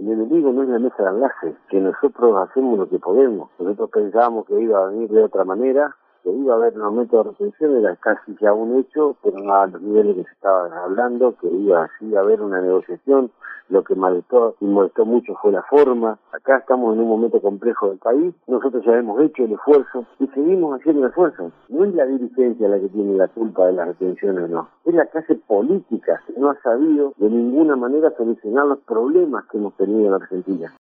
El enemigo no es la mesa de enlace, que nosotros hacemos lo que podemos. Nosotros pensábamos que iba a venir de otra manera, que iba a haber un aumento de retención, era casi ya un hecho, pero no a los niveles que se estaban hablando, que iba así a haber una negociación. Lo que molestó mucho fue la forma. Acá estamos en un momento complejo del país, nosotros ya hemos hecho el esfuerzo y seguimos haciendo el esfuerzo. No es la dirigencia la que tiene la culpa de las retenciones, no. Es la clase política que no ha sabido de ninguna manera solucionar los problemas que hemos tenido en la Argentina.